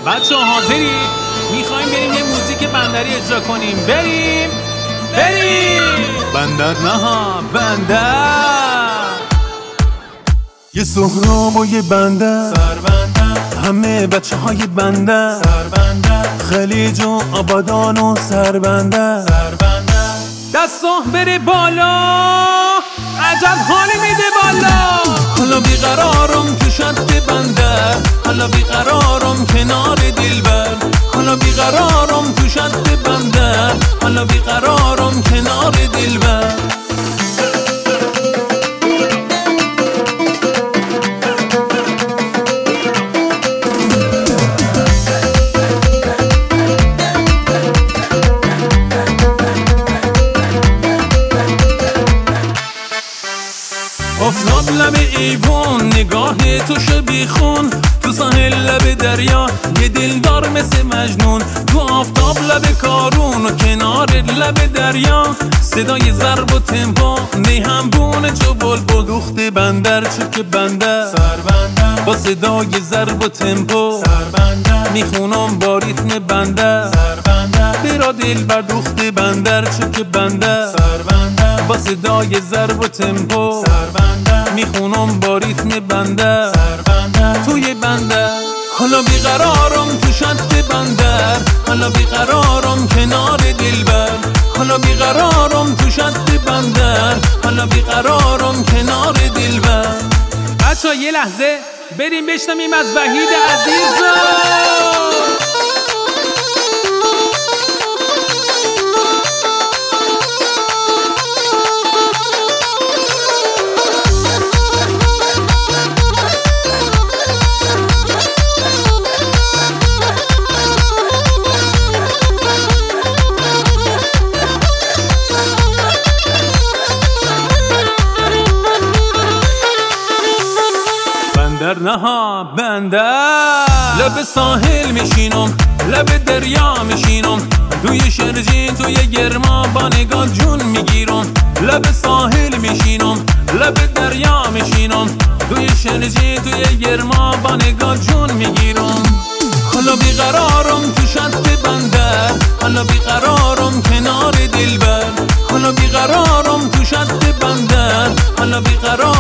بچه حاضری؟ میخوایم بریم یه موزیک بندری اجرا کنیم. بریم بندر نه ها بندر. یه سهراب و یه بندر، سربندر، همه بچه های بندر، سربندر، خلیج و آبادان و سربندر، سربندر. دستا بره بالا، عجب حالی میده بالا. حالا بیقرارم تو شط بندر، حالا بیقرارم کنار دلبر، حالا بیقرارم تو شط بندر، حالا بیقرارم کنار دلبر. آفتاب لب ایوان، نگاه تو شبیه خون، تو ساحل لب دریا یه دلدار مثل مجنون. تو آفتاب لب کارون و کنار لب دریا، صدای ضرب و تمپو نیهمبون جو بلبل. دوخت بندر چک بندر، سربندر، با صدای ضرب و تمپو سربندر، میخونم با ریتم بندر، سربندر. برا دل بر دوخت بندر چک بندر، سربندر، با صدای ضرب و تمپو سربندر، میخونم با ریتم بندر، سربندر. توی بندر حالا بیقرارم تو شط بندر، حالا بیقرارم کنار دلبر، حالا بیقرارم تو شط بندر، حالا بیقرارم کنار دلبر. بچه یه لحظه بریم بشنویم از وحید عزیز. بندر نه ها بندر، لب ساحل میشینم، لب دریا میشینم، توی شرجین توی گرما با نگاه جون میگیرم. لب ساحل میشینم، لب دریا میشینم، توی شرجین توی گرما با نگاه جون میگیرم. حالا بیقرارم تو شط بندر، حالا بیقرارم کنار دلبر، حالا بیقرارم تو شط بندر، حالا بیقرارم